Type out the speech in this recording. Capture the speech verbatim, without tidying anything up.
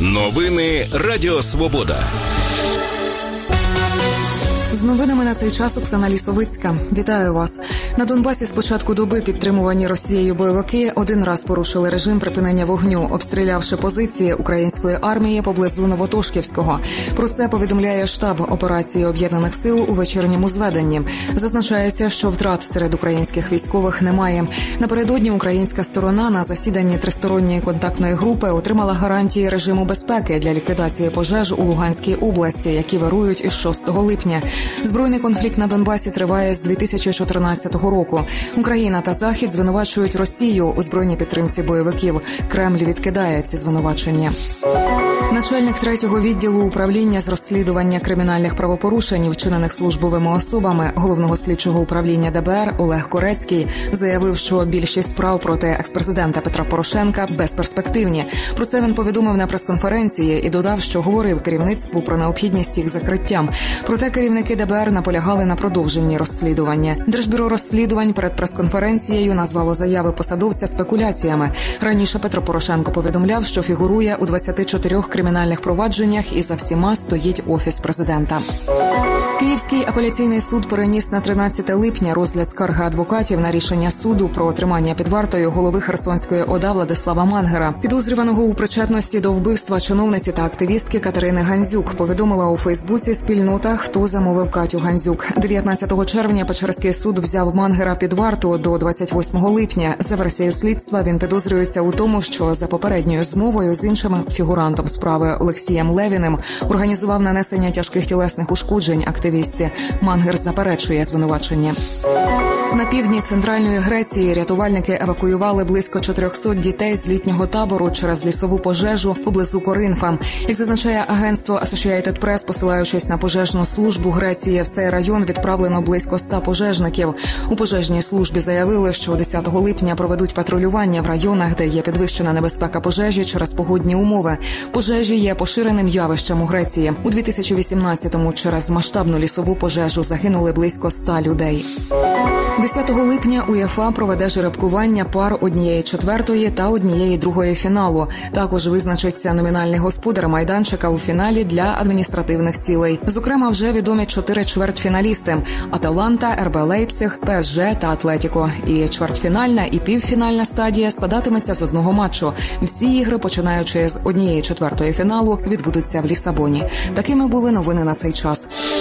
Новини Радіо Свобода. З новинами на цей час Оксана Лісовицька. Вітаю вас. На Донбасі з початку доби підтримувані Росією бойовики один раз порушили режим припинення вогню, обстрілявши позиції української армії поблизу Новотошківського. Про це повідомляє штаб операції Об'єднаних сил у вечірньому зведенні. Зазначається, що втрат серед українських військових немає. Напередодні українська сторона на засіданні тристоронньої контактної групи отримала гарантії режиму безпеки для ліквідації пожеж у Луганській області, які вирують із шостого липня. Збройний конфлікт на Донбасі триває з дві тисячі чотирнадцятого року. Україна та Захід звинувачують Росію у збройній підтримці бойовиків. Кремль відкидає ці звинувачення. Начальник третього відділу управління з розслідування кримінальних правопорушень, вчинених службовими особами Головного слідчого управління Де Бе Ер Олег Корецький заявив, що більшість справ проти експрезидента Петра Порошенка безперспективні. Про це він повідомив на прес-конференції і додав, що говорив керівництву про необхідність їх закриттям. Проте керівники Де Бе Ер наполягали на продовженні розслідування. Держбюро розслідувань перед прес-конференцією назвало заяви посадовця спекуляціями. Раніше Петро Порошенко повідомляв, що фігурує у двадцяти чотирьох кримінальних провадженнях і за всіма стоїть Офіс президента. Київський апеляційний суд переніс на тринадцяте липня розгляд скарги адвокатів на рішення суду про тримання під вартою голови Херсонської О Да Владислава Мангера, підозрюваного у причетності до вбивства чиновниці та активістки Катерини Гандзюк, повідомила у Фейсбуці спільнота «Хто замовив Катю Гандзюк». дев'ятнадцятого червня Печерський суд взяв Мангера під варту до двадцять восьмого липня. За версією слідства він підозрюється у тому, що за попередньою змовою з іншим фігурантом справи Олексієм Левіним організував нанесення тяжких тілесних ушкоджень активістці. Мангер заперечує звинувачення. На півдні Центральної Греції рятувальники евакуювали близько чотирьохсот дітей з літнього табору через лісову пожежу поблизу Коринфа. Як зазначає агентство Associated Press, посилаючись на пожежну службу Греції, в цей район відправлено близько ста пожежників. У пожежній службі заявили, що десятого липня проведуть патрулювання в районах, де є підвищена небезпека пожежі через погодні умови. Пожежі є поширеним явищем у Греції. У дві тисячі вісімнадцятому через масштабну лісову пожежу загинули близько ста людей. десятого липня УЄФА проведе жеребкування пар однієї четвертої та однієї другої фіналу. Також визначиться номінальний господар майданчика у фіналі для адміністративних цілей. Зокрема, вже відомі чотири чвертьфіналісти – Аталанта, Ер Бе Лейпциг, Пе Ес Же та Атлетіко. І чвертьфінальна і півфінальна стадія складатиметься з одного матчу. Всі ігри, починаючи з однієї четвертої фіналу, відбудуться в Лісабоні. Такими були новини на цей час.